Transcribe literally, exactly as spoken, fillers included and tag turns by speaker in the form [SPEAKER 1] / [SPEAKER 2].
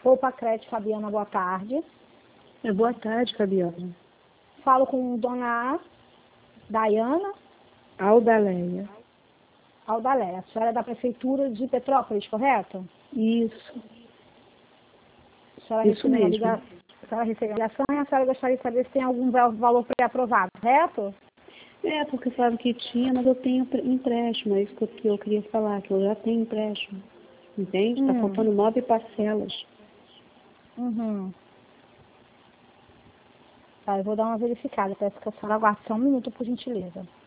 [SPEAKER 1] Poupa Crédito, Fabiana, boa tarde.
[SPEAKER 2] É, boa tarde, Fabiana.
[SPEAKER 1] Falo com Dona Dayana
[SPEAKER 2] Aldaleia.
[SPEAKER 1] Aldaleia. A senhora é da Prefeitura de Petrópolis, correto?
[SPEAKER 2] Isso.
[SPEAKER 1] A senhora
[SPEAKER 2] Isso
[SPEAKER 1] recebeu uma
[SPEAKER 2] mesmo.
[SPEAKER 1] ligação, a senhora recebeu uma ligação e a senhora gostaria de saber se tem algum val- valor pré-aprovado, correto?
[SPEAKER 2] É, porque sabe que tinha, mas eu tenho pre- empréstimo. É isso que eu, que eu queria falar, que eu já tenho empréstimo. Entende? Está
[SPEAKER 1] Hum.
[SPEAKER 2] faltando nove parcelas.
[SPEAKER 1] Uhum. Tá, eu vou dar uma verificada. Peço que a senhora aguarde só um minuto, por gentileza.